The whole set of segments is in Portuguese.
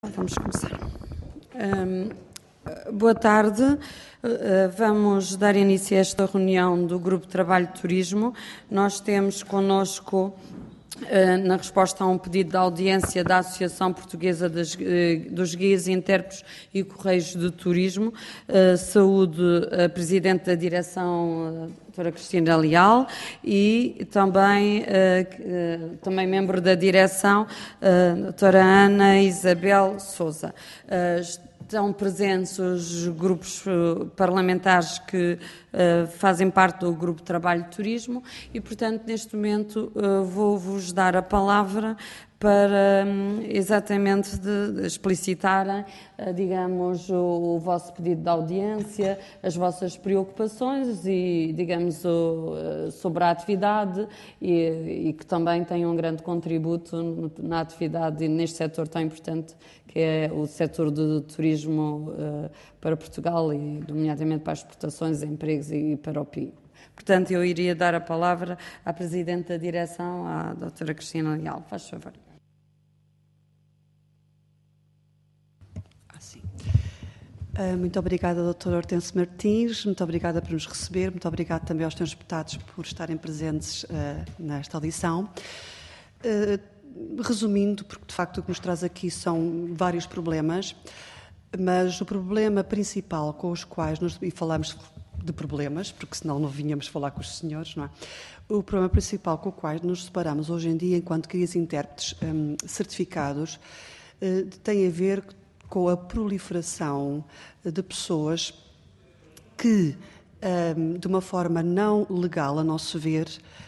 Vamos começar. Boa tarde. Vamos dar início a esta reunião do Grupo de Trabalho de Turismo. Nós temos connosco, na resposta a um pedido de audiência da Associação Portuguesa dos Guias, Intérpretes e Correios de Turismo, saúde a Presidente da Direção, doutora Cristina Leal, e também membro da Direção, doutora Ana Isabel Sousa. Estão presentes os grupos parlamentares que fazem parte do Grupo de Trabalho de Turismo e, portanto, neste momento vou-vos dar a palavra para exatamente de explicitarem, digamos, o vosso pedido de audiência, as vossas preocupações e, digamos, sobre a atividade e que também tem um grande contributo na atividade e neste setor tão importante que é o setor do turismo para Portugal e, nomeadamente, para as exportações, empregos e para o PIB. Portanto, eu iria dar a palavra à Presidente da Direção, à doutora Cristina Leal. Faz favor. Muito obrigada, doutora Hortêncio Martins, muito obrigada por nos receber, muito obrigada também aos senhores deputados por estarem presentes nesta audição. Resumindo, porque de facto o que nos traz aqui são vários problemas, mas o problema principal com os quais e falamos de problemas, porque senão não vinhamos falar com os senhores, não é? O problema principal com o qual nos separamos hoje em dia enquanto guias intérpretes certificados tem a ver com a proliferação de pessoas que, de uma forma não legal, a nosso ver,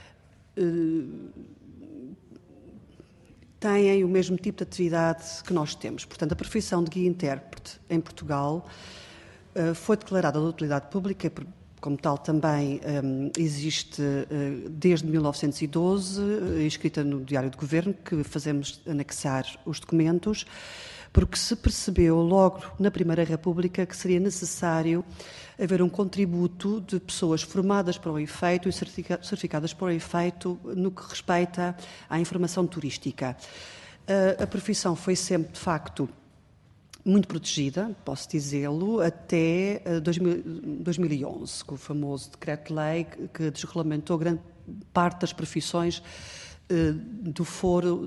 têm o mesmo tipo de atividade que nós temos. Portanto, a profissão de guia-intérprete em Portugal foi declarada de utilidade pública, como tal também existe desde 1912, inscrita no Diário de Governo, que fazemos anexar os documentos, porque se percebeu logo na Primeira República que seria necessário haver um contributo de pessoas formadas para o efeito e certificadas para o efeito no que respeita à informação turística. A profissão foi sempre, de facto, muito protegida, posso dizê-lo, até 2011, com o famoso Decreto-Lei que desregulamentou grande parte das profissões do foro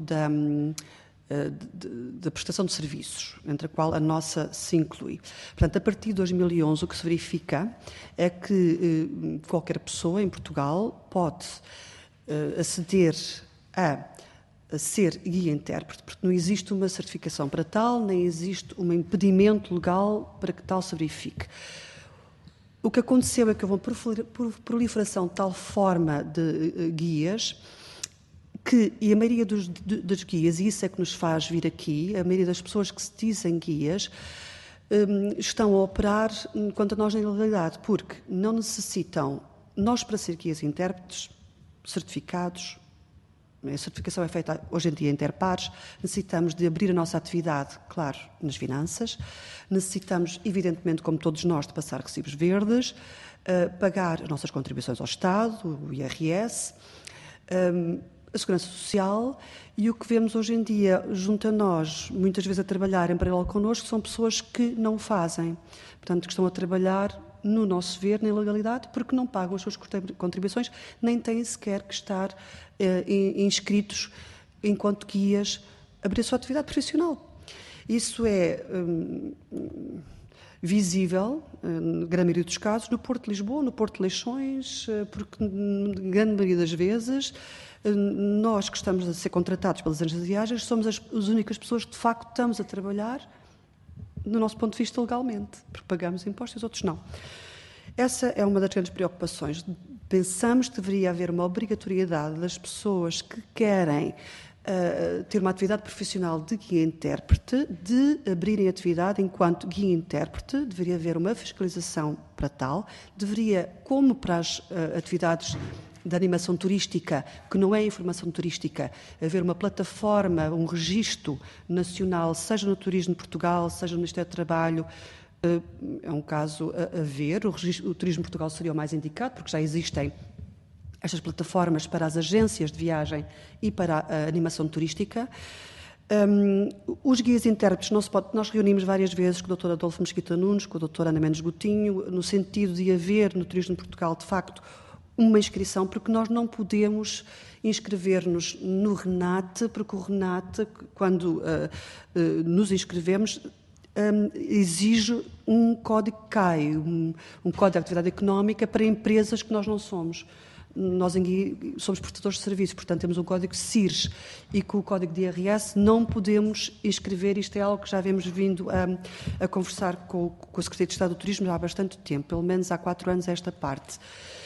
da prestação de serviços, entre a qual a nossa se inclui. Portanto, a partir de 2011, o que se verifica é que qualquer pessoa em Portugal pode aceder a ser guia-intérprete, porque não existe uma certificação para tal, nem existe um impedimento legal para que tal se verifique. O que aconteceu é que houve uma proliferação de tal forma de guias e a maioria dos guias, e isso é que nos faz vir aqui, a maioria das pessoas que se dizem guias estão a operar quanto a nós na ilegalidade, porque não necessitam, nós para ser guias intérpretes certificados, a certificação é feita hoje em dia em interpares, necessitamos de abrir a nossa atividade, claro, nas finanças, necessitamos, evidentemente, como todos nós, de passar recibos verdes, pagar as nossas contribuições ao Estado, o IRS, a Segurança Social, e o que vemos hoje em dia junto a nós, muitas vezes a trabalhar em paralelo connosco, são pessoas que não o fazem, portanto que estão a trabalhar no nosso ver, na ilegalidade, porque não pagam as suas contribuições, nem têm sequer que estar inscritos enquanto guias, abrir a sua atividade profissional. Isso é visível, na grande maioria dos casos, no Porto de Lisboa, no Porto de Leixões, porque, na grande maioria das vezes, nós que estamos a ser contratados pelas agências de viagens somos as únicas pessoas que, de facto, estamos a trabalhar, do nosso ponto de vista, legalmente, porque pagamos impostos e os outros não. Essa é uma das grandes preocupações. Pensamos que deveria haver uma obrigatoriedade das pessoas que querem ter uma atividade profissional de guia-intérprete, de abrirem atividade enquanto guia-intérprete, deveria haver uma fiscalização para tal, deveria, como para as atividades da animação turística, que não é informação turística, haver uma plataforma, um registro nacional, seja no Turismo de Portugal, seja no Ministério do Trabalho, é um caso a ver, o Turismo de Portugal seria o mais indicado, porque já existem estas plataformas para as agências de viagem e para a animação turística. Os guias intérpretes, nós reunimos várias vezes com o Dr. Adolfo Mesquita Nunes, com o Dr. Ana Mendes Gotinho, no sentido de haver no Turismo de Portugal, de facto, uma inscrição, porque nós não podemos inscrever-nos no RENAT, porque o RENAT, quando nos inscrevemos, exige um código CAI, um código de atividade económica para empresas que nós não somos. Nós somos prestadores de serviços, portanto temos um código CIRS e com o código de IRS não podemos inscrever. Isto é algo que já vemos vindo a conversar com a Secretaria de Estado do Turismo já há bastante tempo, pelo menos há 4 anos esta parte.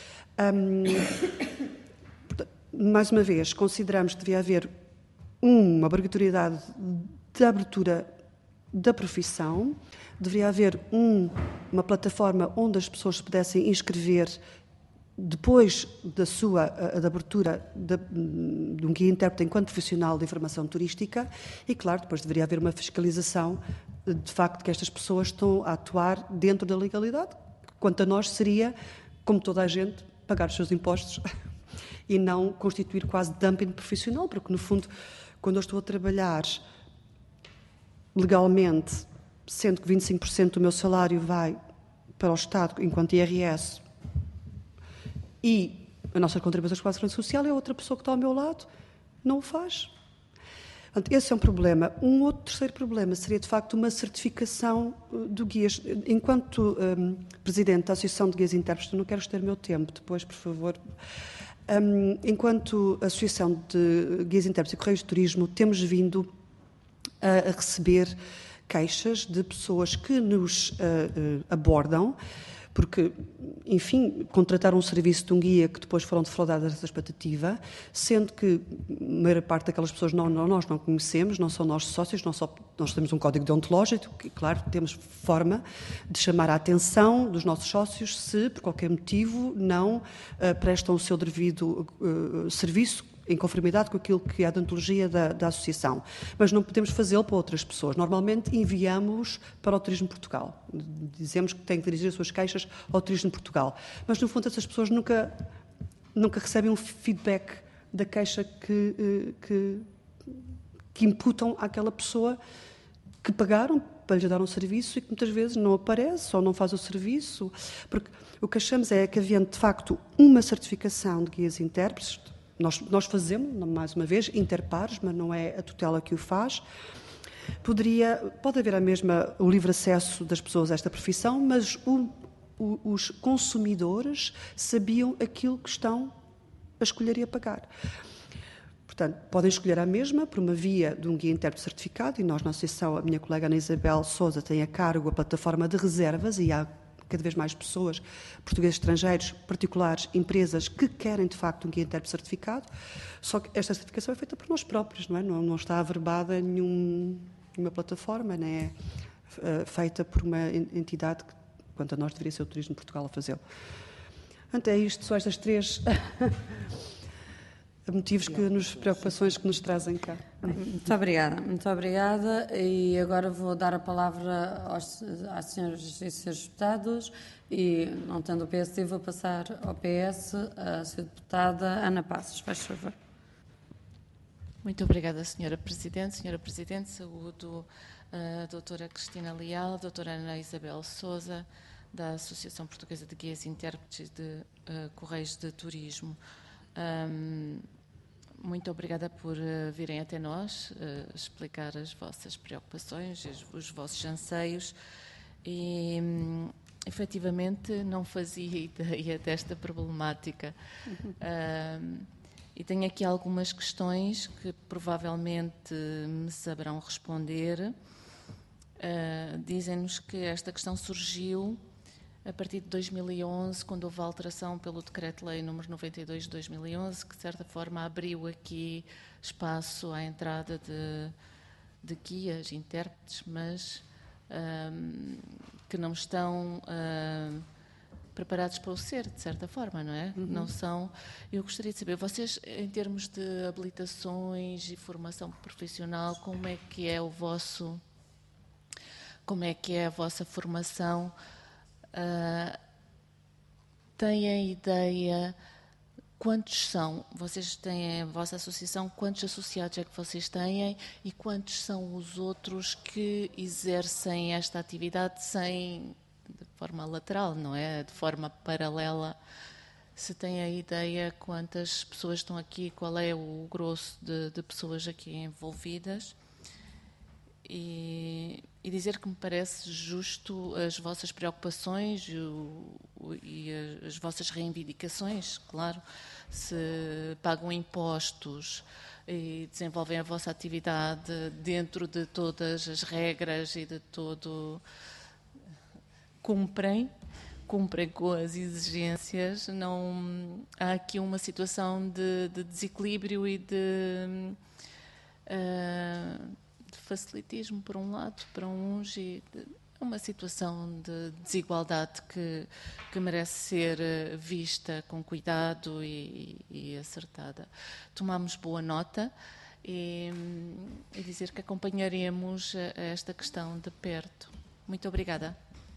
Mais uma vez, consideramos que devia haver uma obrigatoriedade de abertura da profissão, deveria haver uma plataforma onde as pessoas se pudessem inscrever depois da abertura de um guia intérprete enquanto profissional de informação turística e, claro, depois deveria haver uma fiscalização de facto que estas pessoas estão a atuar dentro da legalidade. Quanto a nós seria, como toda a gente, pagar os seus impostos e não constituir quase dumping profissional, porque no fundo, quando eu estou a trabalhar legalmente, sendo que 25% do meu salário vai para o Estado enquanto IRS, e a nossa contribuição para a Segurança Social é outra pessoa que está ao meu lado, não o faz. Portanto, esse é um problema. Um outro terceiro problema seria, de facto, uma certificação do guias. Enquanto Presidente da Associação de Guias Intérpretes, não quero ter o meu tempo depois, por favor. Enquanto Associação de Guias Intérpretes e Correios de Turismo, temos vindo a receber queixas de pessoas que nos abordam, porque, enfim, contrataram um serviço de um guia que depois foram defraudadas dessa expectativa, sendo que a maior parte daquelas pessoas nós não conhecemos, não são nossos sócios, nós temos um código deontológico, que, claro, temos forma de chamar a atenção dos nossos sócios se, por qualquer motivo, não prestam o seu devido serviço em conformidade com aquilo que é a deontologia da Associação. Mas não podemos fazê-lo para outras pessoas. Normalmente enviamos para o Turismo de Portugal. Dizemos que têm que dirigir as suas queixas ao Turismo de Portugal. Mas, no fundo, essas pessoas nunca recebem um feedback da queixa que imputam àquela pessoa que pagaram para lhe dar um serviço e que muitas vezes não aparece ou não faz o serviço. Porque o que achamos é que, havendo, de facto, uma certificação de guias intérpretes, nós fazemos, mais uma vez, interpares, mas não é a tutela que o faz. Pode haver o livre acesso das pessoas a esta profissão, mas os consumidores sabiam aquilo que estão a escolher e a pagar. Portanto, podem escolher a mesma por uma via de um guia intérprete certificado, e nós, na Associação, a minha colega Ana Isabel Sousa tem a cargo a plataforma de reservas, e há cada vez mais pessoas, portugueses, estrangeiros, particulares, empresas que querem, de facto, um guia intérprete certificado, só que esta certificação é feita por nós próprios, não é? Não está averbada em nenhuma plataforma, não é feita por uma entidade que, quanto a nós, deveria ser o Turismo de Portugal a fazê-lo. Portanto, é isto, são estas 3 motivos preocupações que nos trazem cá. Muito obrigada. E agora vou dar a palavra às senhoras e senhores deputados e, não tendo o PSD, vou passar ao PS a senhora deputada Ana Passos. Faz favor. Muito obrigada, Senhora Presidente. Senhora Presidente, saúdo a doutora Cristina Leal, a doutora Ana Isabel Sousa, da Associação Portuguesa de Guias Intérpretes de Correios de Turismo. Muito obrigada por virem até nós explicar as vossas preocupações, os vossos anseios e, efetivamente, não fazia ideia desta problemática. E tenho aqui algumas questões que provavelmente me saberão responder. Dizem-nos que esta questão surgiu a partir de 2011, quando houve a alteração pelo Decreto-Lei número 92 de 2011, que de certa forma abriu aqui espaço à entrada de guias, intérpretes, mas que não estão preparados para o ser, de certa forma, não é? Não são. Eu gostaria de saber, vocês, em termos de habilitações e formação profissional, como é que é a vossa formação? Têm a ideia quantos são? Vocês têm a vossa associação, quantos associados é que vocês têm e quantos são os outros que exercem esta atividade de forma lateral, não é? De forma paralela. Se tem a ideia quantas pessoas estão aqui, qual é o grosso de pessoas aqui envolvidas. E dizer que me parece justo as vossas preocupações e as vossas reivindicações, claro, se pagam impostos e desenvolvem a vossa atividade dentro de todas as regras e de todo... cumprem com as exigências, não há aqui uma situação de desequilíbrio e de facilitismo, por um lado, para uns, e uma situação de desigualdade que merece ser vista com cuidado e acertada. Tomamos boa nota e dizer que acompanharemos esta questão de perto. Muito obrigada.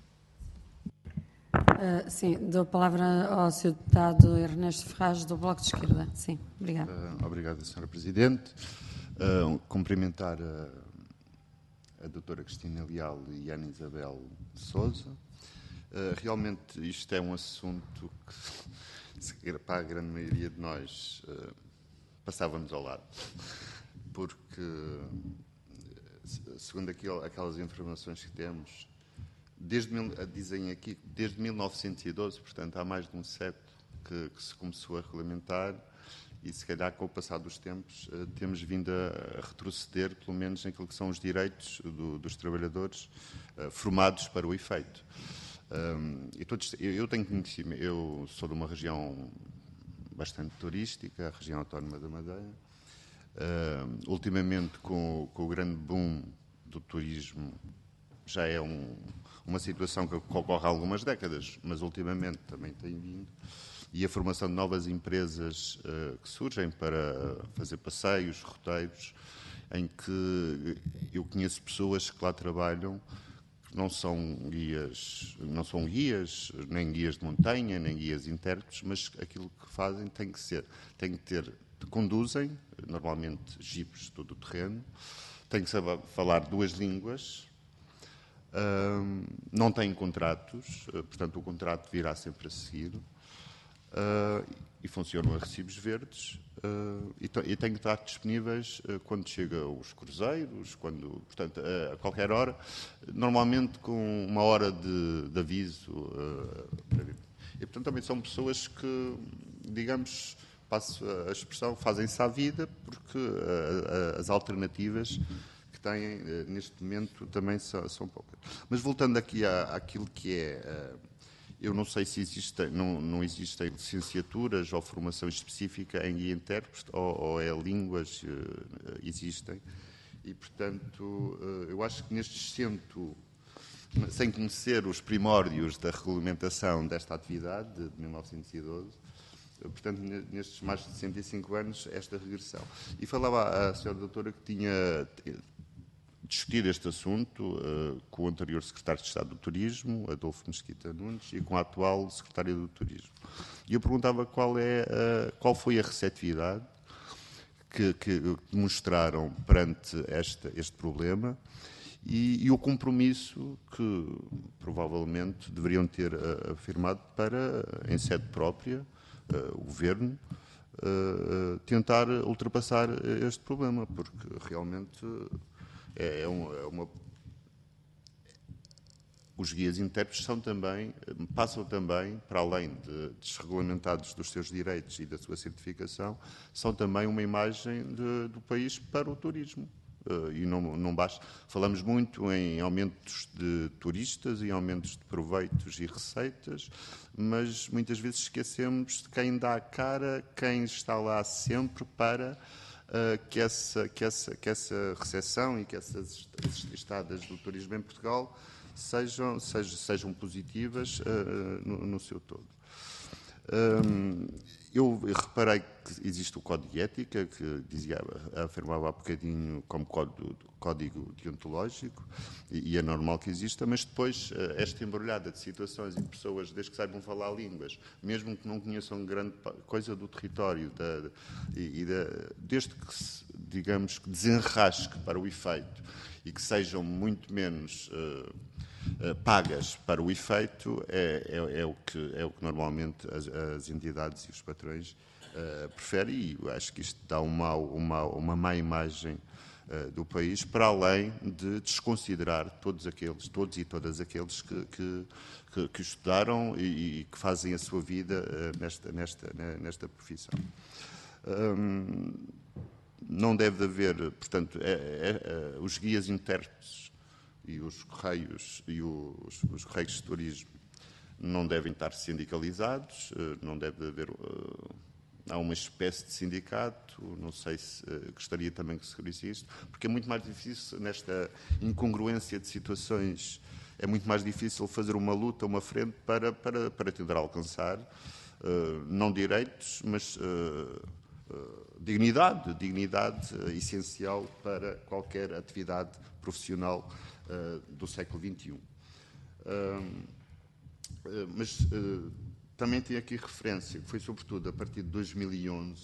Sim, dou a palavra ao Sr. Deputado Ernesto Ferraz, do Bloco de Esquerda. Sim, obrigado. Obrigado, Sra. Presidente. Cumprimentar a doutora Cristina Leal e a Ana Isabel de Sousa. Realmente isto é um assunto que, para a grande maioria de nós, passávamos ao lado. Porque, segundo aquelas informações que temos, dizem aqui, desde 1912, portanto há mais de um século que se começou a regulamentar, e se calhar com o passar dos tempos temos vindo a retroceder, pelo menos naquilo que são os direitos dos trabalhadores formados para o efeito. Eu tenho conhecimento, eu sou de uma região bastante turística, a região autónoma da Madeira. Ultimamente, com o grande boom do turismo, já é uma situação que ocorre há algumas décadas, mas ultimamente também tem vindo, e a formação de novas empresas que surgem para fazer passeios, roteiros, em que eu conheço pessoas que lá trabalham, que não são guias, nem guias de montanha, nem guias intérpretes, mas aquilo que fazem tem que ter, conduzem, normalmente jipes todo o terreno, têm que saber falar 2 línguas, não têm contratos, portanto o contrato virá sempre a seguir, e funcionam a recibos verdes, e têm que estar disponíveis quando chegam os cruzeiros, portanto, a qualquer hora, normalmente com 1 hora de aviso. E, portanto, também são pessoas que, digamos, passo a expressão, fazem-se à vida, porque as alternativas que têm neste momento também são poucas. Mas voltando aqui àquilo que é... Eu não sei se não existem licenciaturas ou formação específica em guia intérprete ou línguas existem. E, portanto, eu acho que sem conhecer os primórdios da regulamentação desta atividade, de 1912, portanto, nestes mais de 65 anos, esta regressão. E falava a senhora doutora que tinha discutir este assunto com o anterior secretário de Estado do Turismo, Adolfo Mesquita Nunes, e com a atual secretária do Turismo. E eu perguntava qual foi a receptividade que demonstraram perante este problema e o compromisso que provavelmente deveriam ter afirmado para, em sede própria, o Governo, tentar ultrapassar este problema, porque realmente... Os guias intérpretes passam também, para além de desregulamentados dos seus direitos e da sua certificação, são também uma imagem do país para o turismo. E não basta. Falamos muito em aumentos de turistas e aumentos de proveitos e receitas, mas muitas vezes esquecemos de quem dá a cara, quem está lá sempre para... que essa recepção e que essas estadas do turismo em Portugal sejam positivas no seu todo. Eu reparei que existe o Código de Ética, que afirmava há bocadinho como código deontológico, e é normal que exista, mas depois esta embrulhada de situações e de pessoas, desde que saibam falar línguas, mesmo que não conheçam grande coisa do território, desde que, digamos, que desenrasque para o efeito e que sejam muito menos pagas para o efeito, é o que normalmente as entidades e os patrões preferem, e eu acho que isto dá uma má imagem do país, para além de desconsiderar todos e todas aqueles que estudaram e que fazem a sua vida nesta profissão. Não deve haver, portanto, os guias intérpretes e os correios os correios de turismo não devem estar sindicalizados, não deve haver há uma espécie de sindicato, não sei se gostaria também que se referisse isto, porque é muito mais difícil, nesta incongruência de situações, é muito mais difícil fazer uma luta, uma frente para tentar alcançar não direitos, mas dignidade essencial para qualquer atividade profissional do século XXI. Mas também tem aqui referência, que foi sobretudo a partir de 2011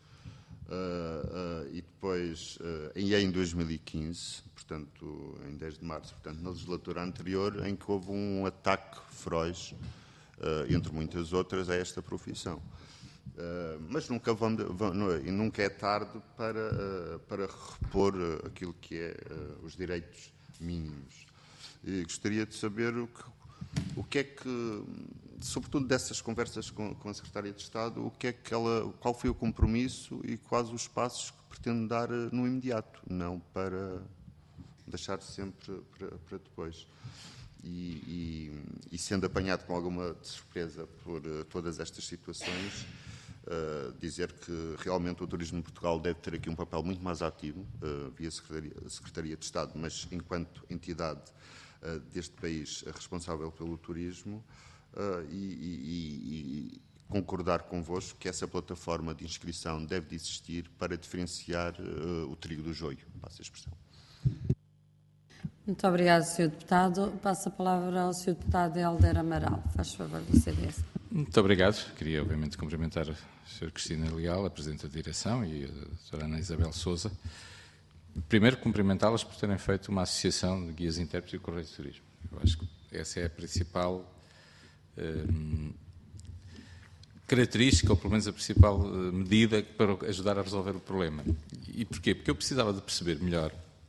e depois em 2015, portanto em 10 de março, portanto na legislatura anterior, em que houve um ataque feroz, entre muitas outras, a esta profissão. Mas nunca é tarde para repor aquilo que é os direitos mínimos. E gostaria de saber o que é que, sobretudo dessas conversas com a Secretária de Estado, qual foi o compromisso e quais os passos que pretende dar no imediato, não para deixar sempre para depois. E sendo apanhado com alguma surpresa por todas estas situações, dizer que realmente o turismo em Portugal deve ter aqui um papel muito mais ativo, via Secretaria de Estado, mas enquanto entidade deste país responsável pelo turismo, e concordar convosco que essa plataforma de inscrição deve de existir para diferenciar o trigo do joio, passa a expressão. Muito obrigado, Sr. Deputado. Passo a palavra ao Sr. Deputado Helder Amaral. Faz favor do CDS. Muito obrigado. Queria, obviamente, cumprimentar a Sra. Cristina Leal, a Presidente da Direção, e a Dra. Ana Isabel Sousa. Primeiro, cumprimentá-las por terem feito uma associação de guias intérpretes e correios de turismo. Eu acho que essa é a principal característica, ou pelo menos a principal medida para ajudar a resolver o problema. E porquê? Porque eu precisava de perceber melhor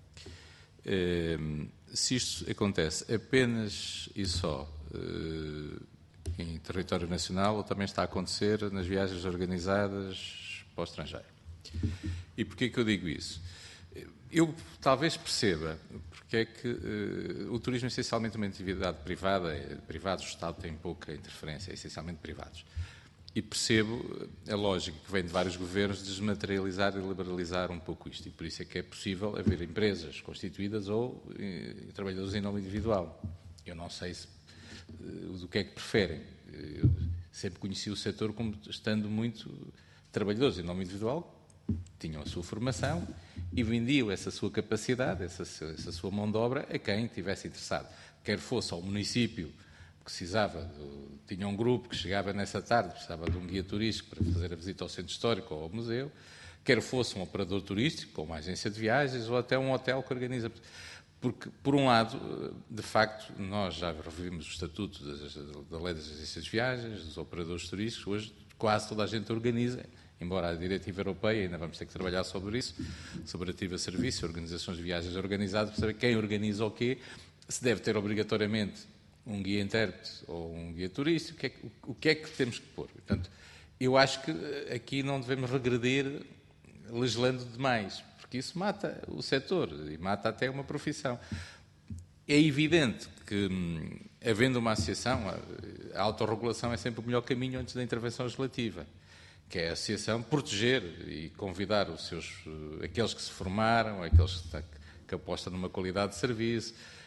se isto acontece apenas e só em território nacional ou também está a acontecer nas viagens organizadas para o estrangeiro. E porquê que eu digo isso? Eu talvez perceba porque é que o turismo é essencialmente uma atividade privada, privados, o Estado tem pouca interferência, é essencialmente privados. E percebo a lógica que vem de vários governos de desmaterializar e liberalizar um pouco isto. E por isso é que é possível haver empresas constituídas ou trabalhadores em nome individual. Eu não sei do que é que preferem. Eu sempre conheci o setor como estando muito trabalhadores em nome individual, tinham a sua formação e vendiam essa sua capacidade, essa sua mão de obra a quem estivesse interessado. Quer fosse ao município, precisava, tinha um grupo que chegava nessa tarde, precisava de um guia turístico para fazer a visita ao centro histórico ou ao museu, quer fosse um operador turístico, ou uma agência de viagens, ou até um hotel que organiza. Porque, por um lado, de facto, nós já revimos o estatuto da lei das agências de viagens, dos operadores turísticos, hoje quase toda a gente organiza, embora a diretiva europeia, ainda vamos ter que trabalhar sobre isso, sobre ativa serviço, organizações de viagens organizadas, para saber quem organiza o quê, se deve ter obrigatoriamente um guia intérprete ou um guia turístico, o que é que temos que pôr. Portanto, eu acho que aqui não devemos regredir legislando demais, porque isso mata o setor e mata até uma profissão. É evidente que, havendo uma associação, a autorregulação é sempre o melhor caminho antes da intervenção legislativa, que é a associação proteger e convidar aqueles que se formaram, aqueles que apostam numa qualidade de serviço,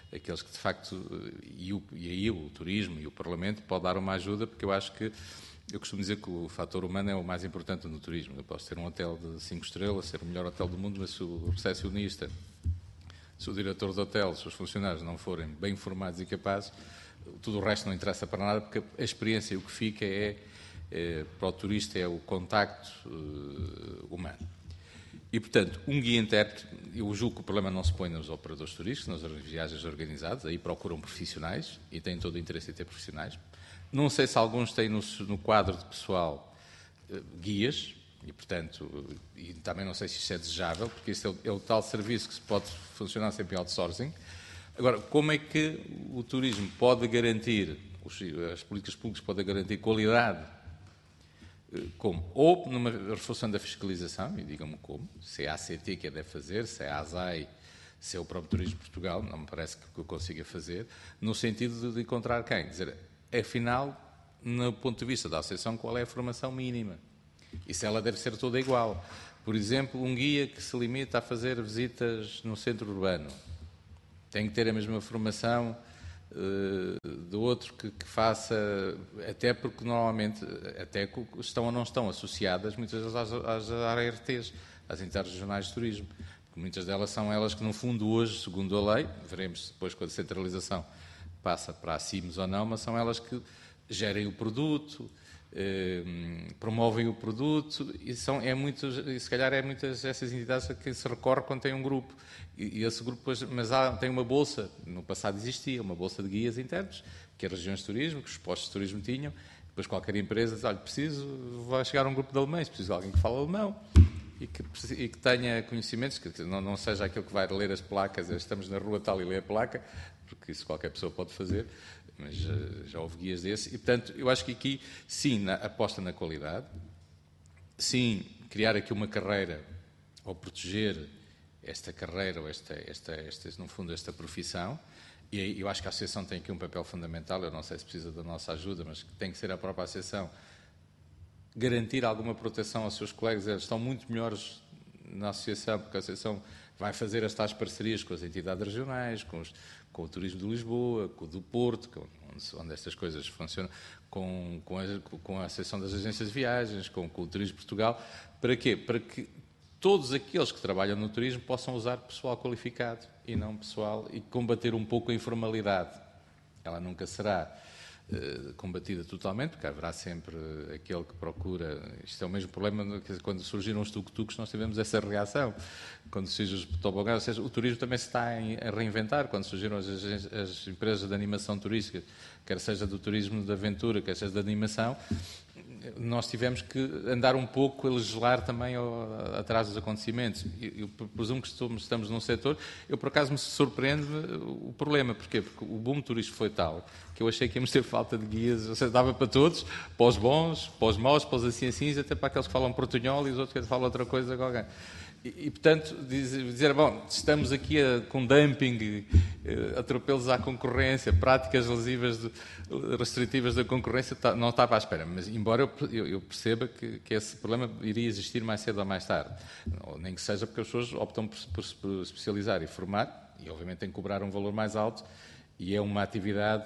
aqueles que de facto, e aí o turismo e o Parlamento pode dar uma ajuda, porque eu acho que, eu costumo dizer que o fator humano é o mais importante no turismo. Eu posso ter um hotel de 5 estrelas, ser o melhor hotel do mundo, mas se o recepcionista, se o diretor do hotel, se os funcionários não forem bem formados e capazes, tudo o resto não interessa para nada, porque a experiência, o que fica para o turista é o contacto humano. E, portanto, um guia intérprete, eu julgo que o problema não se põe nos operadores turísticos, nas viagens organizadas, aí procuram profissionais e têm todo o interesse em ter profissionais. Não sei se alguns têm no quadro de pessoal guias, e, portanto, e também não sei se isto é desejável, porque isso é o tal serviço que se pode funcionar sempre em outsourcing. Agora, como é que o turismo pode garantir, as políticas públicas podem garantir qualidade? Como? Ou numa reforçação da fiscalização, e digam-me como, se é a ACT que a deve fazer, se é a ASAI, se é o próprio Turismo de Portugal, não me parece que eu consiga fazer, no sentido de encontrar quem? Dizer, afinal, no ponto de vista da associação, qual é a formação mínima? E se ela deve ser toda igual? Por exemplo, um guia que se limita a fazer visitas no centro urbano tem que ter a mesma formação do outro que faça, até porque normalmente até estão ou não estão associadas muitas vezes às ARTs, às interregionais de turismo, porque muitas delas são elas que no fundo hoje, segundo a lei, veremos depois quando a centralização passa para a CIMES ou não, mas são elas que gerem o produto, promovem o produto e se calhar é muitas essas entidades a quem se recorre quando tem um grupo e esse grupo depois, mas tem uma bolsa, no passado existia uma bolsa de guias internos que as regiões de turismo, que os postos de turismo tinham, depois qualquer empresa diz, olha, vai chegar um grupo de alemães, preciso de alguém que fale alemão e que tenha conhecimentos, que não seja aquele que vai ler as placas, estamos na rua tal e lê a placa, porque isso qualquer pessoa pode fazer, mas já houve guias desses. E, portanto, eu acho que aqui, sim, aposta na qualidade, sim, criar aqui uma carreira, ou proteger esta carreira, ou no fundo, esta profissão, e eu acho que a associação tem aqui um papel fundamental, eu não sei se precisa da nossa ajuda, mas tem que ser a própria associação garantir alguma proteção aos seus colegas, eles estão muito melhores na associação, porque a associação vai fazer as tais parcerias com as entidades regionais, com o Turismo de Lisboa, com o do Porto, onde estas coisas funcionam, com a Associação das Agências de Viagens, com o Turismo de Portugal. Para quê? Para que todos aqueles que trabalham no turismo possam usar pessoal qualificado e não pessoal, e combater um pouco a informalidade. Ela nunca será combatida totalmente, porque haverá sempre aquele que procura. Isto é o mesmo problema que quando surgiram os tuk-tuks, nós tivemos essa reação. Quando surgiram os tobogãs, ou seja, o turismo também se está a reinventar. Quando surgiram as empresas de animação turística, quer seja do turismo de aventura, quer seja de animação, nós tivemos que andar um pouco a legislar também atrás dos acontecimentos. Eu presumo que estamos num setor. Eu, por acaso, me surpreende o problema. Porquê? Porque o boom turístico foi tal que eu achei que íamos ter falta de guias. Ou seja, dava para todos, para os bons, para os maus, para os assim, até para aqueles que falam portunhol e os outros que falam outra coisa qualquer. E portanto, dizer, bom, estamos aqui com dumping, atropelos à concorrência, práticas restritivas da concorrência, não estava à espera. Mas, embora eu perceba que esse problema iria existir mais cedo ou mais tarde. Ou nem que seja porque as pessoas optam por se especializar e formar, e obviamente têm que cobrar um valor mais alto, e é uma atividade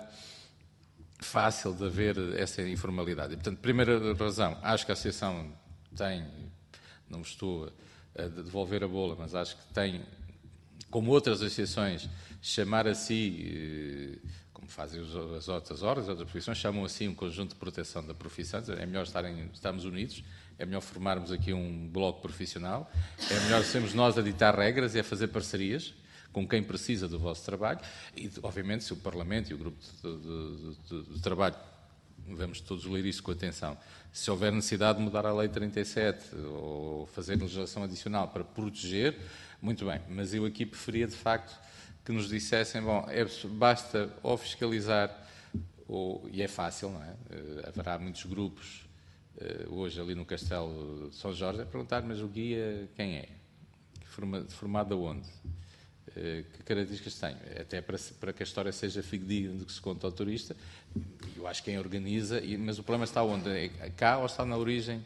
fácil de haver essa informalidade. E, portanto, primeira razão, acho que a associação tem, não estou a devolver a bola, mas acho que tem, como outras associações, chamar a si, como fazem as outras ordens, as outras profissões, chamam assim um conjunto de proteção da profissão. É melhor estarmos unidos, é melhor formarmos aqui um bloco profissional, é melhor sermos nós a ditar regras e a fazer parcerias com quem precisa do vosso trabalho e, obviamente, se o Parlamento e o Grupo de Trabalho, vamos todos ler isso com atenção, se houver necessidade de mudar a Lei 37 ou fazer legislação adicional para proteger, muito bem, mas eu aqui preferia, de facto, que nos dissessem, bom, basta ou fiscalizar, e é fácil, não é? Haverá muitos grupos, hoje ali no Castelo de São Jorge, a perguntar, mas o guia quem é? Formado aonde? Que características tem? Até para que a história seja fidedigna do que se conta ao turista. Eu acho que quem organiza, mas o problema está onde? É cá ou está na origem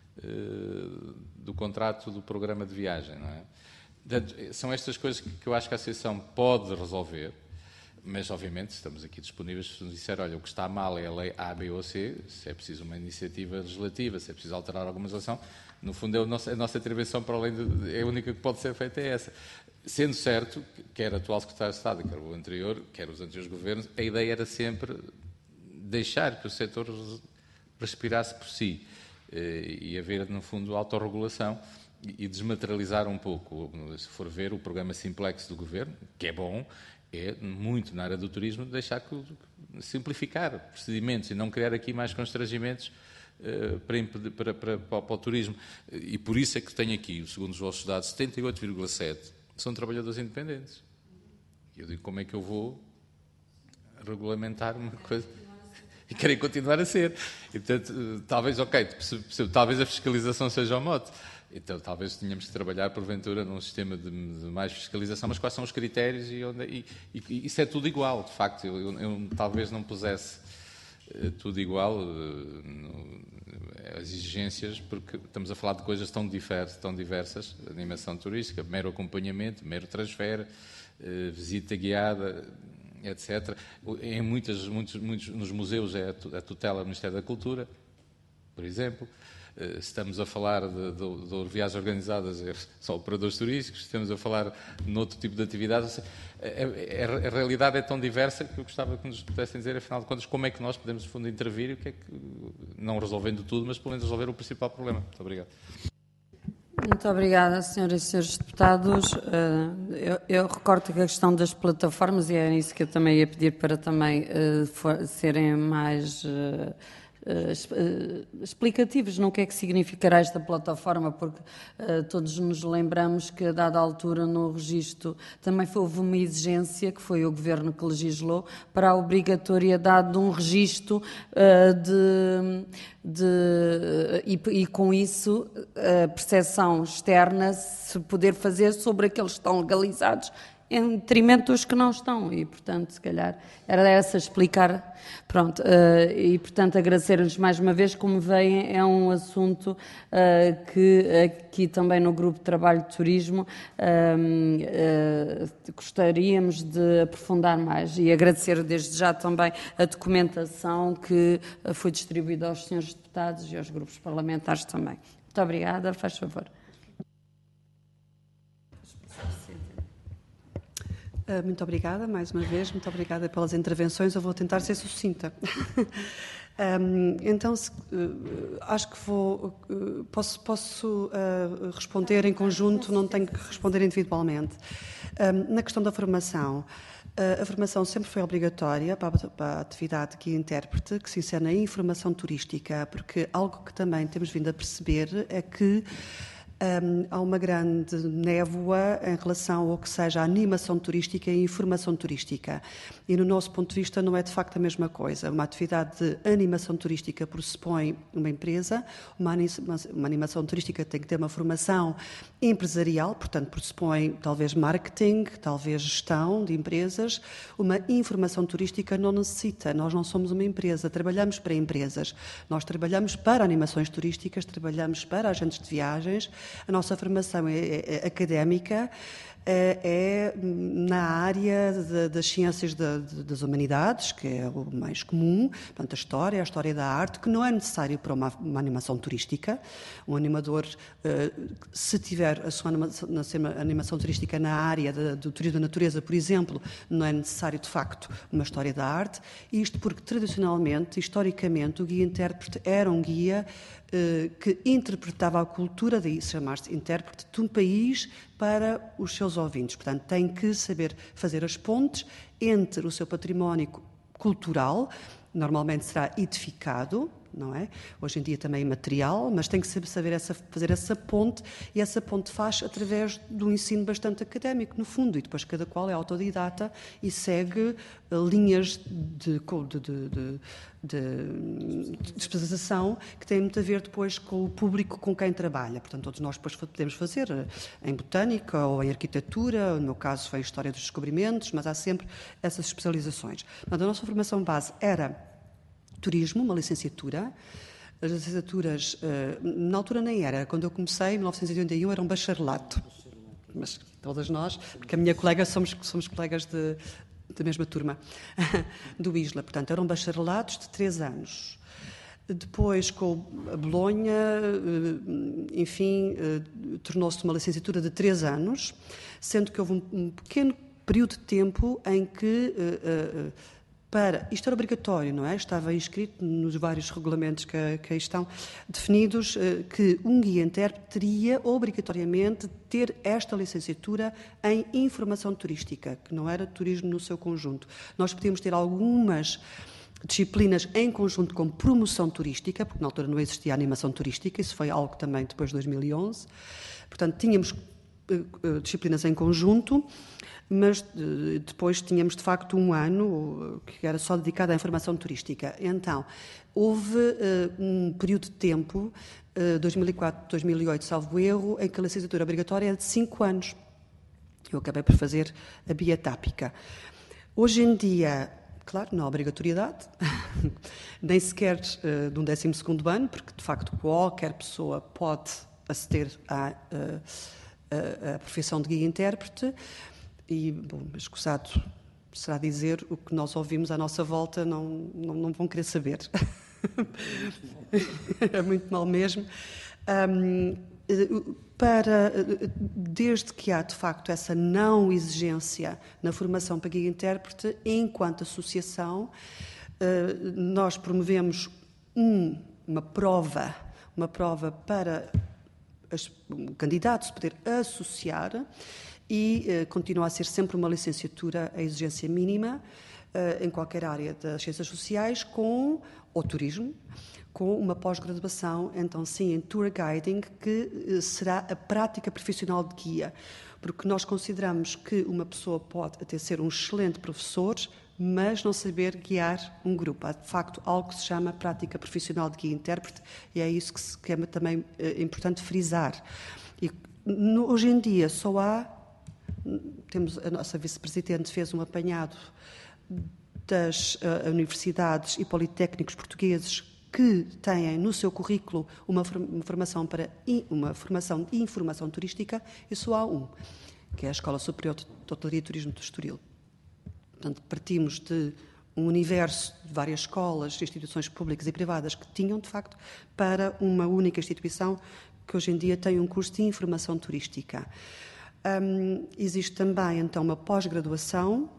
do contrato do programa de viagem, não é? Portanto, são estas coisas que eu acho que a associação pode resolver. Mas, obviamente, estamos aqui disponíveis se nos disser, olha, o que está mal é a lei A, B ou C, se é preciso uma iniciativa legislativa, se é preciso alterar alguma legislação, no fundo a nossa intervenção, para além a única que pode ser feita é essa. Sendo certo, quer o atual Secretário de Estado, quer o anterior, quer os anteriores governos, a ideia era sempre deixar que o setor respirasse por si e haver, no fundo, autorregulação e desmaterializar um pouco. Se for ver o programa Simplex do Governo, que é bom, é muito na área do turismo deixar simplificar procedimentos e não criar aqui mais constrangimentos para o turismo. E por isso é que tenho aqui, segundo os vossos dados, 78,7% são trabalhadores independentes. E eu digo, como é que eu vou regulamentar uma coisa e querem continuar a ser? E, portanto, talvez, talvez a fiscalização seja o mote. Então, talvez tenhamos que trabalhar, porventura, num sistema de mais fiscalização, mas quais são os critérios e isso é tudo igual, de facto. Eu talvez não pusesse tudo igual, as exigências, porque estamos a falar de coisas tão diversas, animação turística, mero acompanhamento, mero transfer, visita guiada, etc. Em muitos nos museus é a tutela do Ministério da Cultura, por exemplo. Se estamos a falar de viagens organizadas, são operadores turísticos. Se estamos a falar de outro tipo de atividades, a realidade é tão diversa que eu gostava que nos pudessem dizer, afinal de contas, como é que nós podemos, no fundo, intervir e o que é que, não resolvendo tudo, mas pelo menos resolver o principal problema. Muito obrigado. Muito obrigada, senhoras e senhores deputados. Eu recordo que a questão das plataformas, e é isso que eu também ia pedir para também serem mais explicativos no que é que significará esta plataforma, porque todos nos lembramos que a dada altura no registro também houve uma exigência, que foi o Governo que legislou, para a obrigatoriedade de um registro e com isso a percepção externa se poder fazer sobre aqueles que estão legalizados em detrimento dos que não estão, e, portanto, se calhar, era essa explicar, pronto, e, portanto, agradecer-lhes mais uma vez, como veem, é um assunto que aqui também no Grupo de Trabalho de Turismo gostaríamos de aprofundar mais, e agradecer desde já também a documentação que foi distribuída aos senhores deputados e aos grupos parlamentares também. Muito obrigada, faz favor. Muito obrigada, mais uma vez, muito obrigada pelas intervenções. Eu vou tentar ser sucinta. Então, acho que posso responder em conjunto, não tenho que responder individualmente. Na questão da formação, a formação sempre foi obrigatória para a atividade de guia-intérprete, que se insere na informação turística, porque algo que também temos vindo a perceber é que há uma grande névoa em relação ao que seja a animação turística e a informação turística. E, no nosso ponto de vista, não é de facto a mesma coisa. Uma atividade de animação turística pressupõe uma empresa, uma animação turística tem que ter uma formação empresarial, portanto, pressupõe talvez marketing, talvez gestão de empresas. Uma informação turística não necessita. Nós não somos uma empresa, trabalhamos para empresas. Nós trabalhamos para animações turísticas, trabalhamos para agentes de viagens. A nossa formação é académica, é na área das ciências das humanidades, que é o mais comum, portanto, a história da arte, que não é necessário para uma animação turística. Um animador, se tiver a sua animação turística na área do turismo da natureza, por exemplo, não é necessário, de facto, uma história da arte. Isto porque, tradicionalmente, historicamente, o guia-intérprete era um guia que interpretava a cultura, daí chamar-se intérprete de um país para os seus ouvintes. Portanto, tem que saber fazer as pontes entre o seu património cultural, normalmente será edificado, não é? Hoje em dia também é material, mas tem que saber fazer essa ponte, e essa ponte faz através de um ensino bastante académico, no fundo, e depois cada qual é autodidata e segue linhas de especialização que têm muito a ver depois com o público com quem trabalha. Portanto, todos nós depois podemos fazer em botânica ou em arquitetura, no meu caso foi em história dos descobrimentos, mas há sempre essas especializações. Portanto, a nossa formação base era turismo, uma licenciatura. As licenciaturas, na altura nem era. Quando eu comecei, em 1981, era um bacharelato. Mas todas nós, porque a minha colega, somos colegas da mesma turma do ISLA. Portanto, eram bacharelados de 3 anos. Depois, com a Bolonha, enfim, tornou-se uma licenciatura de 3 anos, sendo que houve um pequeno período de tempo em que, isto era obrigatório, não é? Estava inscrito nos vários regulamentos que aí estão definidos, que um guia-intérprete teria obrigatoriamente de ter esta licenciatura em informação turística, que não era turismo no seu conjunto. Nós podíamos ter algumas disciplinas em conjunto com promoção turística, porque na altura não existia animação turística, isso foi algo também depois de 2011. Portanto, tínhamos disciplinas em conjunto, mas depois tínhamos, de facto, um ano que era só dedicado à informação turística. Então, houve um período de tempo, 2004, 2008, salvo erro, em que a licenciatura obrigatória era de 5 anos. Eu acabei por fazer a biotápica. Hoje em dia, claro, não há obrigatoriedade, nem sequer de um 12º ano, porque, de facto, qualquer pessoa pode aceder à profissão de guia-intérprete e, bom, escusado será dizer o que nós ouvimos à nossa volta, não vão querer saber. É muito mal mesmo. Desde que há, de facto, essa não exigência na formação para guia-intérprete, enquanto associação, nós promovemos uma prova para o candidato se poder associar e continua a ser sempre uma licenciatura a exigência mínima em qualquer área das ciências sociais ou turismo, com uma pós-graduação, então sim, em Tour Guiding, que será a prática profissional de guia, porque nós consideramos que uma pessoa pode até ser um excelente professor, mas não saber guiar um grupo. Há, de facto, algo que se chama prática profissional de guia-intérprete, e é isso que é também importante frisar. E, hoje em dia só temos a nossa vice-presidente fez um apanhado das universidades e politécnicos portugueses que têm no seu currículo uma formação de informação turística, e só há que é a Escola Superior de Hotelaria e Turismo do Estoril. Portanto, partimos de um universo de várias escolas, instituições públicas e privadas que tinham, de facto, para uma única instituição que hoje em dia tem um curso de informação turística. Existe também, então, uma pós-graduação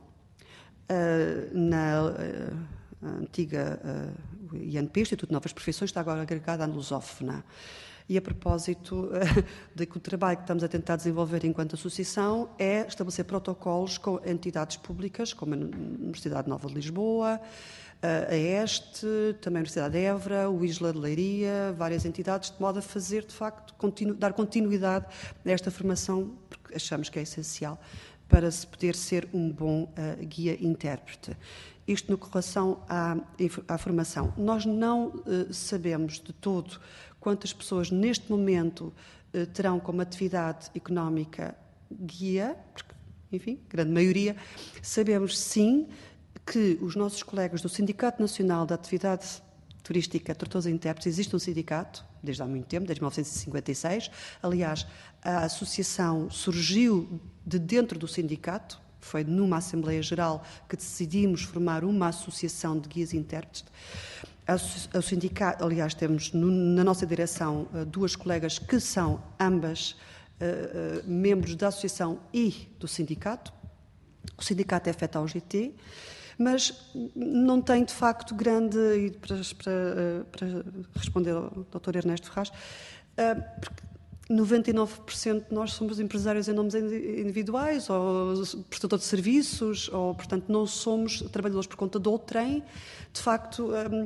na antiga INP, Instituto de Novas Profissões, está agora agregada à lusófona. E a propósito do trabalho que estamos a tentar desenvolver enquanto associação é estabelecer protocolos com entidades públicas, como a Universidade Nova de Lisboa, a ESTE, também a Universidade de Évora, o ISLA de Leiria, várias entidades, de modo a fazer, de facto, dar continuidade a esta formação, porque achamos que é essencial para se poder ser um bom guia-intérprete. Isto com relação à formação. Nós não sabemos de todo quantas pessoas neste momento terão como atividade económica guia, porque, enfim, grande maioria. Sabemos, sim, que os nossos colegas do Sindicato Nacional da Atividade Turística, Tradutores e Intérpretes, existe um sindicato, desde há muito tempo, desde 1956. Aliás, a associação surgiu de dentro do sindicato. Foi numa Assembleia Geral que decidimos formar uma associação de guias e intérpretes. O sindicato, aliás, temos na nossa direção 2 colegas que são ambas membros da associação e do sindicato. O sindicato é FETA UGT, mas não tem, de facto, grande... Para responder ao Dr. Ernesto Ferraz, porque 99% de nós somos empresários em nomes individuais ou prestadores de serviços, ou, portanto, não somos trabalhadores por conta de outrem. De facto,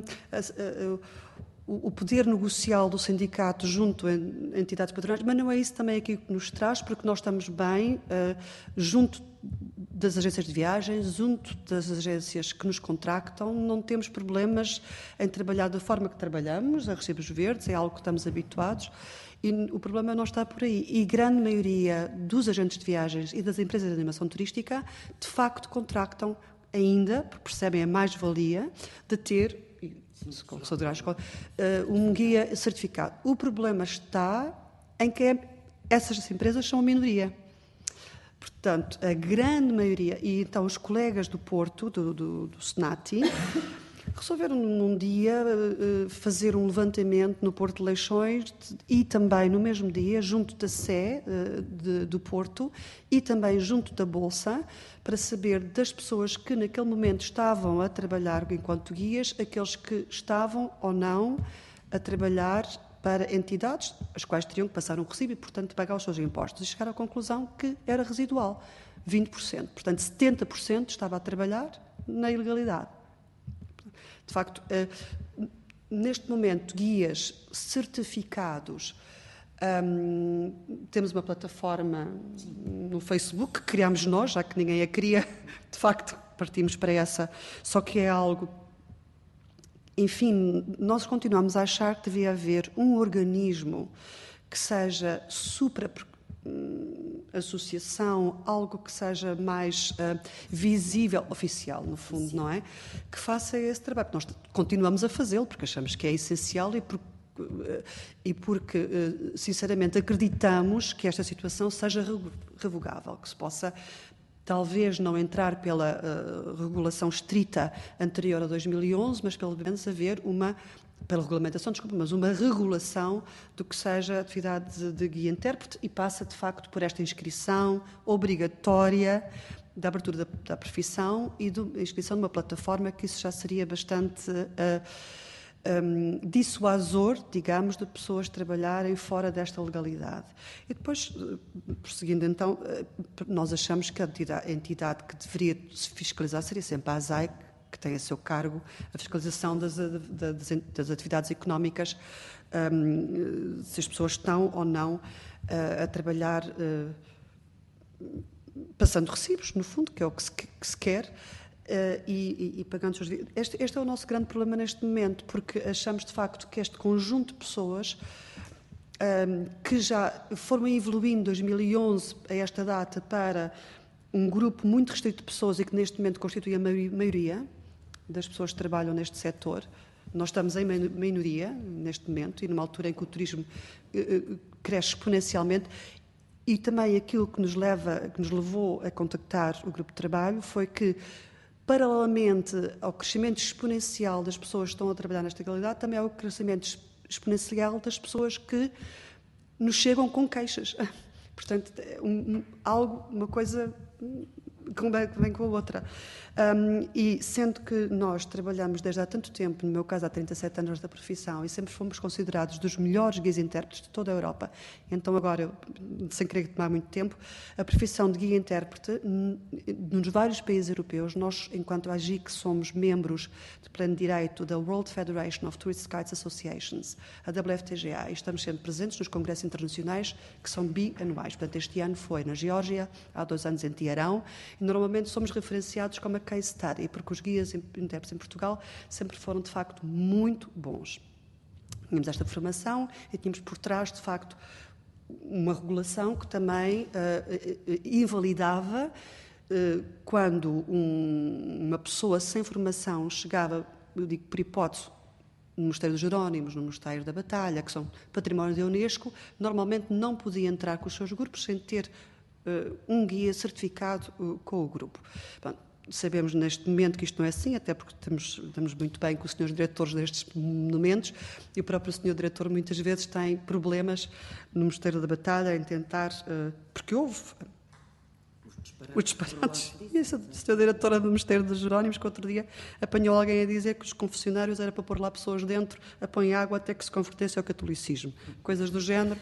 o poder negocial do sindicato junto a entidades patronais, mas não é isso também aqui que nos traz, porque nós estamos bem junto das agências de viagens, junto das agências que nos contractam, não temos problemas em trabalhar da forma que trabalhamos, a recibos verdes, é algo que estamos habituados. E o problema não está por aí. E grande maioria dos agentes de viagens e das empresas de animação turística, de facto, contractam ainda, porque percebem a mais-valia de ter um guia certificado. O problema está em que essas empresas são a minoria. Portanto, a grande maioria, e então os colegas do Porto, do Senati, resolveram num dia fazer um levantamento no Porto de Leixões e também no mesmo dia, junto da Sé do Porto e também junto da Bolsa, para saber das pessoas que naquele momento estavam a trabalhar enquanto guias, aqueles que estavam ou não a trabalhar para entidades, as quais teriam que passar um recibo e, portanto, pagar os seus impostos. E chegaram à conclusão que era residual, 20%. Portanto, 70% estava a trabalhar na ilegalidade. De facto, neste momento, guias certificados, temos uma plataforma no Facebook que criámos nós, já que ninguém a queria, de facto, partimos para essa, só que é algo... Enfim, nós continuamos a achar que devia haver um organismo que seja associação, algo que seja mais visível, oficial, no fundo, não é? Que faça esse trabalho. Nós continuamos a fazê-lo porque achamos que é essencial e porque, sinceramente, acreditamos que esta situação seja revogável, que se possa talvez não entrar pela regulação estrita anterior a 2011, mas pelo menos haver pela regulamentação, mas uma regulação do que seja atividade de guia-intérprete e passa, de facto, por esta inscrição obrigatória da abertura da profissão e da inscrição numa plataforma, que isso já seria bastante dissuasor, digamos, de pessoas trabalharem fora desta legalidade. E depois, prosseguindo então, nós achamos que a entidade que deveria se fiscalizar seria sempre a ASAI, que tem a seu cargo a fiscalização das atividades económicas, se as pessoas estão ou não a trabalhar passando recibos, no fundo, que é o que se quer, e pagando os seus direitos. Este é o nosso grande problema neste momento, porque achamos de facto que este conjunto de pessoas que já foram evoluindo de 2011 a esta data para um grupo muito restrito de pessoas e que neste momento constitui a maioria das pessoas que trabalham neste setor. Nós estamos em minoria neste momento e numa altura em que o turismo cresce exponencialmente, e também aquilo que nos levou a contactar o grupo de trabalho foi que, paralelamente ao crescimento exponencial das pessoas que estão a trabalhar nesta legalidade, também há o crescimento exponencial das pessoas que nos chegam com queixas. Portanto, uma coisa que vem com a outra. E sendo que nós trabalhamos desde há tanto tempo, no meu caso há 37 anos da profissão, e sempre fomos considerados dos melhores guias-intérpretes de toda a Europa, então agora, sem querer tomar muito tempo, a profissão de guia-intérprete, nos vários países europeus, nós, enquanto a GIC, somos membros de pleno direito da World Federation of Tourist Guides Associations, a WFTGA, e estamos sempre presentes nos congressos internacionais, que são bianuais. Portanto, este ano foi na Geórgia, há 2 anos em Tiarão, e normalmente somos referenciados como a case study, porque os guias intérpretes em Portugal sempre foram, de facto, muito bons. Tínhamos esta formação e tínhamos por trás, de facto, uma regulação que também invalidava quando uma pessoa sem formação chegava, eu digo por hipótese, no Mosteiro dos Jerónimos, no Mosteiro da Batalha, que são património da Unesco, normalmente não podia entrar com os seus grupos sem ter um guia certificado com o grupo. Bom, sabemos neste momento que isto não é assim, até porque estamos muito bem com os senhores diretores destes monumentos, e o próprio senhor diretor muitas vezes tem problemas no Mosteiro da Batalha em tentar, porque houve os disparates. E essa senhora diretora do Mosteiro dos Jerónimos, que outro dia apanhou alguém a dizer que os confessionários era para pôr lá pessoas dentro, a pôr água até que se convertesse ao catolicismo. Coisas do género.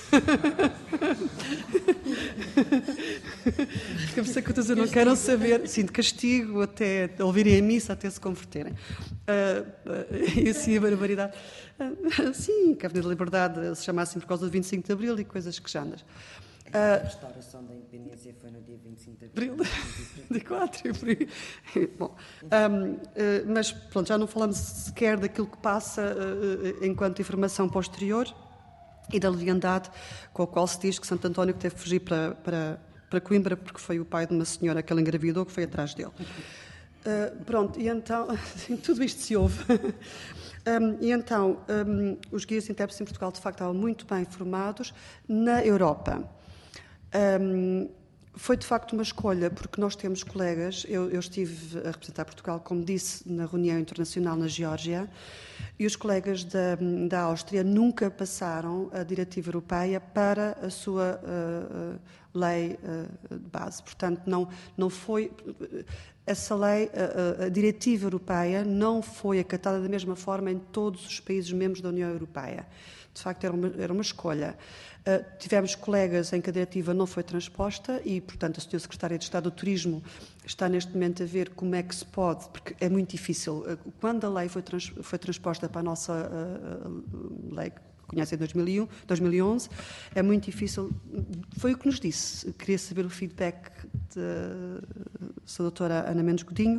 Que não queiram saber, sim, de castigo, até ouvirem a missa, até se converterem. E assim a barbaridade. Sim, que a Avenida da Liberdade se chama assim por causa do 25 de Abril e coisas que já andas. A restauração da independência foi no dia 25 de abril de 4. Bom, mas pronto, já não falamos sequer daquilo que passa enquanto informação posterior e da leviandade com a qual se diz que Santo António teve que fugir para Coimbra porque foi o pai de uma senhora que ele engravidou que foi atrás dele. Pronto, e então tudo isto se ouve. E então os guias intérpretes em Portugal de facto estavam muito bem formados na Europa. Foi de facto uma escolha, porque nós temos colegas, eu estive a representar Portugal, como disse, na reunião internacional na Geórgia, e os colegas da Áustria nunca passaram a diretiva europeia para a sua lei de base. Portanto, não foi... Essa lei, a diretiva europeia, não foi acatada da mesma forma em todos os países membros da União Europeia. De facto, era uma escolha. Tivemos colegas em que a diretiva não foi transposta e, portanto, a Sra. Secretária de Estado do Turismo está neste momento a ver como é que se pode, porque é muito difícil. Quando a lei foi transposta para a nossa lei, que conhece em 2011, é muito difícil. Foi o que nos disse. Queria saber o feedback da doutora Ana Mendes Godinho.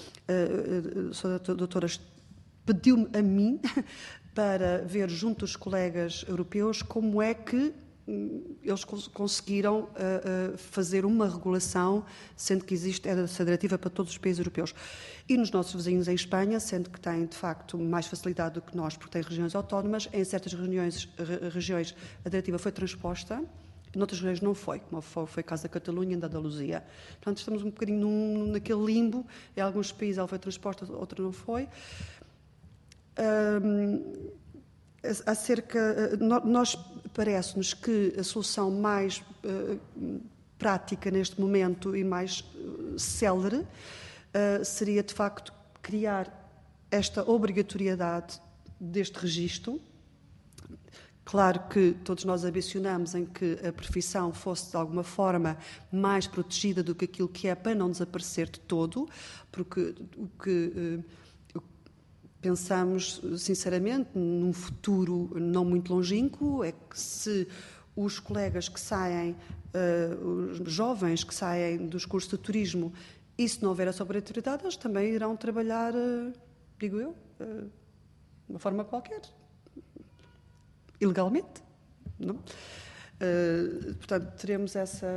A doutora pediu-me a mim para ver junto dos colegas europeus como é que eles conseguiram fazer uma regulação, sendo que existe essa diretiva para todos os países europeus. E nos nossos vizinhos em Espanha, sendo que têm, de facto, mais facilidade do que nós, porque têm regiões autónomas, em certas regiões a diretiva foi transposta, noutras regiões não foi, como foi o caso da Catalunha e da Andaluzia. Portanto, estamos um bocadinho naquele limbo. Em alguns países ela foi transposta, outra não foi. Nós parece-nos que a solução mais prática neste momento e mais célere seria, de facto, criar esta obrigatoriedade deste registro. Claro que todos nós ambicionamos em que a profissão fosse, de alguma forma, mais protegida do que aquilo que é, para não desaparecer de todo, porque o que pensamos, sinceramente, num futuro não muito longínquo, é que se os colegas que saem, os jovens que saem dos cursos de turismo, e se não houver essa obrigatoriedade, eles também irão trabalhar, digo eu, de uma forma qualquer, ilegalmente, não? Portanto, teremos essa...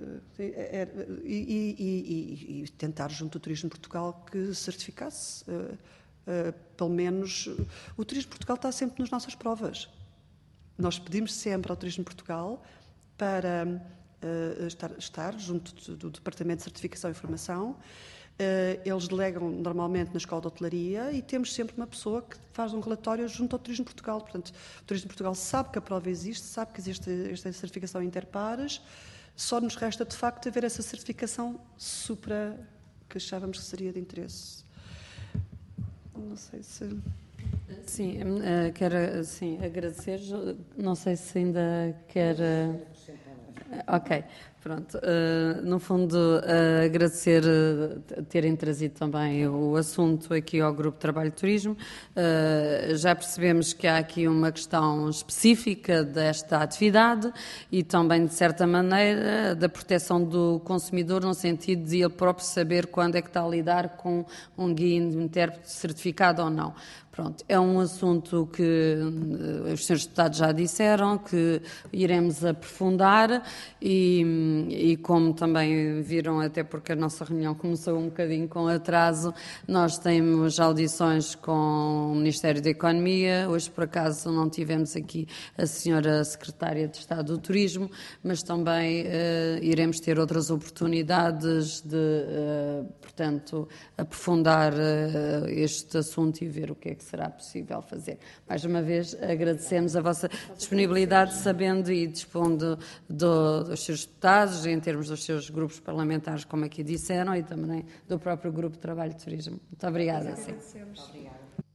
E tentar, junto ao Turismo de Portugal, que certificasse... pelo menos, o Turismo de Portugal está sempre nas nossas provas. Nós pedimos sempre ao Turismo de Portugal para estar junto do Departamento de Certificação e Formação. Eles delegam normalmente na Escola de Hotelaria e temos sempre uma pessoa que faz um relatório junto ao Turismo de Portugal. Portanto, o Turismo de Portugal sabe que a prova existe, sabe que existe esta certificação interpares, só nos resta, de facto, haver essa certificação supra que achávamos que seria de interesse. Não sei se... Sim, quero agradecer. Não sei se ainda quer... Ok, pronto. No fundo, agradecer terem trazido também o assunto aqui ao Grupo de Trabalho de Turismo. Já percebemos que há aqui uma questão específica desta atividade e também, de certa maneira, da proteção do consumidor, no sentido de ele próprio saber quando é que está a lidar com um guia de intérprete certificado ou não. Pronto, é um assunto que os senhores deputados já disseram, que iremos aprofundar e como também viram, até porque a nossa reunião começou um bocadinho com atraso, nós temos audições com o Ministério da Economia. Hoje, por acaso, não tivemos aqui a senhora Secretária de Estado do Turismo, mas também iremos ter outras oportunidades de, portanto, aprofundar este assunto e ver o que é que será possível fazer. Mais uma vez, agradecemos a vossa disponibilidade, sabendo e dispondo dos seus deputados, em termos dos seus grupos parlamentares, como aqui disseram, e também do próprio Grupo de Trabalho de Turismo. Muito obrigada. Sim. Obrigada.